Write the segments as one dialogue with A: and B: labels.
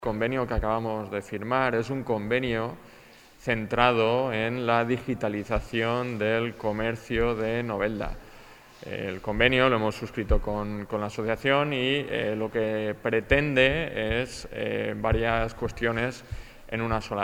A: El convenio que acabamos de firmar es un convenio centrado en la digitalización del comercio de Novelda. El convenio lo hemos suscrito con la asociación y lo que pretende es varias cuestiones en una sola.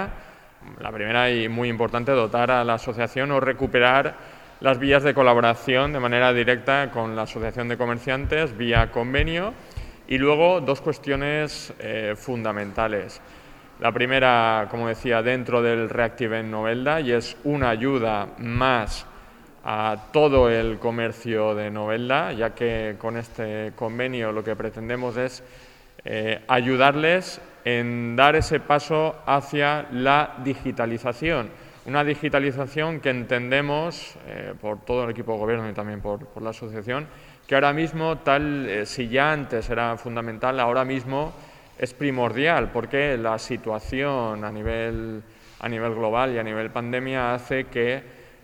A: La primera y muy importante, dotar a la asociación o recuperar las vías de colaboración de manera directa con la asociación de comerciantes vía convenio. Y luego dos cuestiones fundamentales. La primera, como decía, dentro del Reactive Novelda, y es una ayuda más a todo el comercio de Novelda, ya que con este convenio lo que pretendemos es ayudarles en dar ese paso hacia la digitalización. Una digitalización que entendemos por todo el equipo de gobierno y también por la asociación, que ahora mismo, si ya antes era fundamental, ahora mismo es primordial, porque la situación a nivel global y a nivel pandemia hace que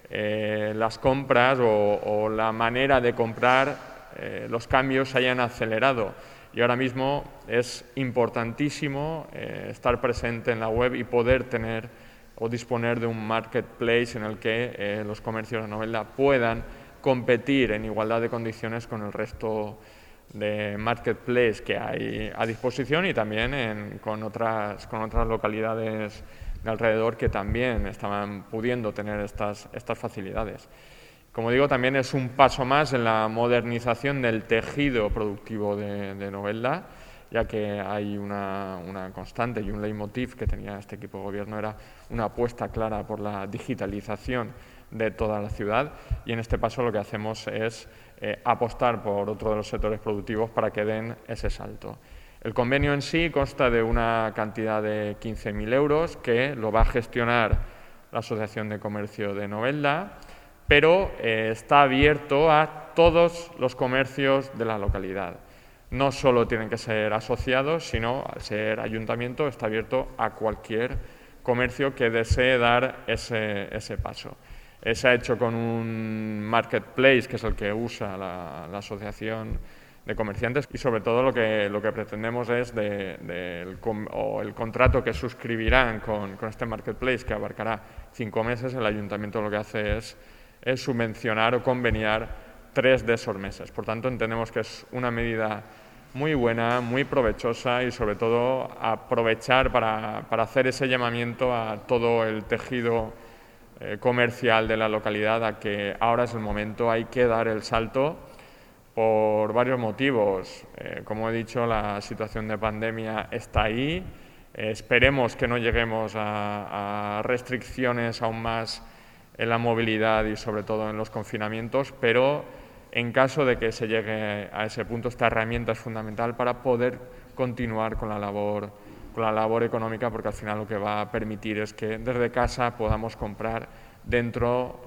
A: las compras o la manera de comprar, los cambios se hayan acelerado. Y ahora mismo es importantísimo estar presente en la web y poder tener o disponer de un marketplace en el que los comercios de Novelda puedan competir en igualdad de condiciones con el resto de marketplace que hay a disposición y también con otras localidades de alrededor que también estaban pudiendo tener estas facilidades. Como digo, también es un paso más en la modernización del tejido productivo de Novelda, ya que hay una constante y un leitmotiv que tenía este equipo de gobierno, era una apuesta clara por la digitalización de toda la ciudad, y en este paso lo que hacemos es apostar por otro de los sectores productivos para que den ese salto. El convenio en sí consta de una cantidad de 15.000 euros que lo va a gestionar la Asociación de Comercio de Novelda, pero está abierto a todos los comercios de la localidad. No solo tienen que ser asociados, sino al ser ayuntamiento está abierto a cualquier comercio que desee dar ese paso. Se ha hecho con un marketplace, que es el que usa la asociación de comerciantes, y sobre todo lo que pretendemos es el contrato que suscribirán con este marketplace, que abarcará 5 meses. El ayuntamiento lo que hace es subvencionar o conveniar 3 de esos meses. Por tanto, entendemos que es una medida muy buena, muy provechosa, y sobre todo aprovechar para hacer ese llamamiento a todo el tejido comercial de la localidad, a que ahora es el momento, hay que dar el salto por varios motivos. Como he dicho, la situación de pandemia está ahí. Esperemos que no lleguemos a restricciones aún más en la movilidad y sobre todo en los confinamientos, pero en caso de que se llegue a ese punto, esta herramienta es fundamental para poder continuar con la labor económica, porque al final lo que va a permitir es que desde casa podamos comprar dentro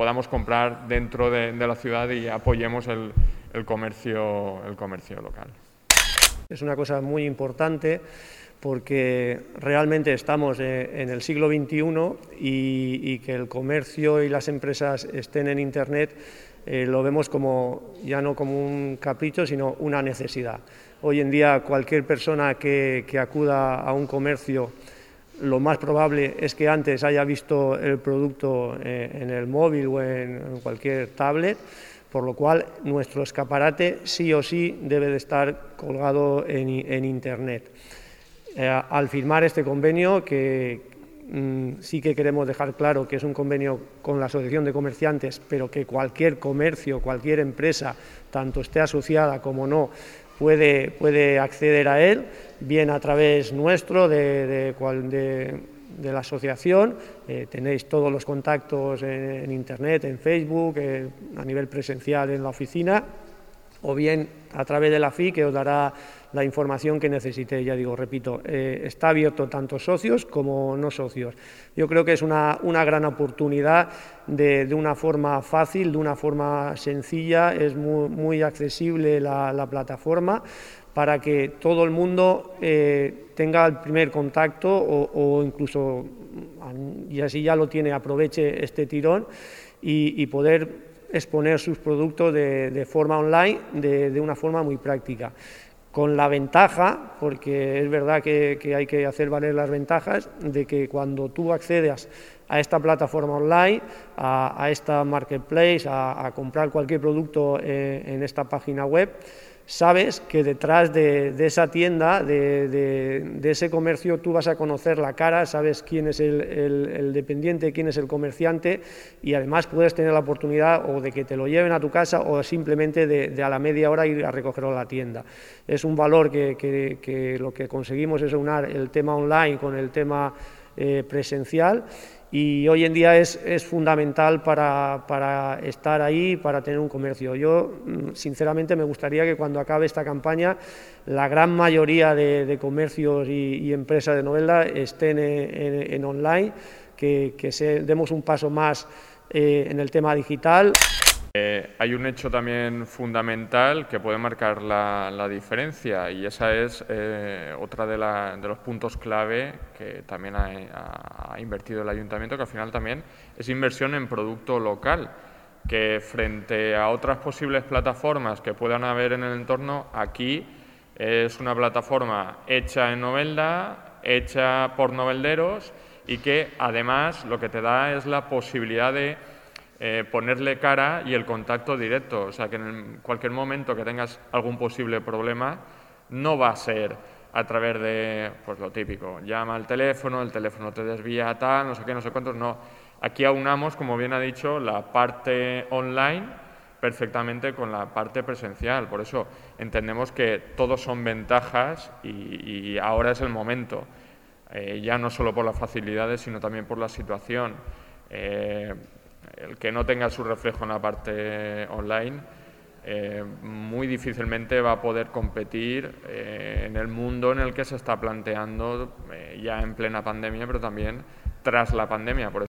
A: de la ciudad y apoyemos el comercio local.
B: Es una cosa muy importante, porque realmente estamos en el siglo XXI y que el comercio y las empresas estén en Internet lo vemos ya no como un capricho, sino una necesidad. Hoy en día cualquier persona que acuda a un comercio, lo más probable es que antes haya visto el producto en el móvil o en cualquier tablet, por lo cual nuestro escaparate sí o sí debe de estar colgado en Internet. Al firmar este convenio, que sí que queremos dejar claro que es un convenio con la Asociación de Comerciantes, pero que cualquier comercio, cualquier empresa, tanto esté asociada como no, puede acceder a él, bien a través nuestro, de la asociación. Tenéis todos los contactos en Internet, en Facebook, a nivel presencial en la oficina, o bien a través de la FI, que os dará la información que necesitéis. Ya digo, repito, está abierto tanto socios como no socios. Yo creo que es una gran oportunidad de una forma fácil, de una forma sencilla. Es muy accesible la plataforma, para que todo el mundo tenga el primer contacto o incluso, y así ya lo tiene, aproveche este tirón y poder exponer sus productos de forma online, de una forma muy práctica. con la ventaja, porque es verdad que hay que hacer valer las ventajas, de que cuando tú accedas a esta plataforma online, a esta marketplace, a comprar cualquier producto en esta página web, sabes que detrás de esa tienda, de ese comercio, tú vas a conocer la cara, sabes quién es el dependiente, quién es el comerciante, y además puedes tener la oportunidad o de que te lo lleven a tu casa o simplemente de a la media hora ir a recogerlo a la tienda. Es un valor que lo que conseguimos es aunar el tema online con el tema presencial, y hoy en día es fundamental para estar ahí, para tener un comercio. Yo, sinceramente, me gustaría que cuando acabe esta campaña, la gran mayoría de comercios y empresas de Novelda estén en online, que demos un paso más en el tema digital.
A: Hay un hecho también fundamental que puede marcar la diferencia, y esa es otra de los puntos clave que también ha invertido el Ayuntamiento, que al final también es inversión en producto local, que frente a otras posibles plataformas que puedan haber en el entorno, aquí es una plataforma hecha en Novelda, hecha por novelderos, y que además lo que te da es la posibilidad de ponerle cara y el contacto directo. O sea, que en cualquier momento que tengas algún posible problema, no va a ser a través de, pues lo típico, llama al teléfono, el teléfono te desvía a tal, no sé qué, no sé cuántos, no. Aquí aunamos, como bien ha dicho, la parte online perfectamente con la parte presencial. Por eso entendemos que todos son ventajas y ahora es el momento, ya no solo por las facilidades, sino también por la situación. El que no tenga su reflejo en la parte online, muy difícilmente va a poder competir en el mundo en el que se está planteando ya en plena pandemia, pero también tras la pandemia.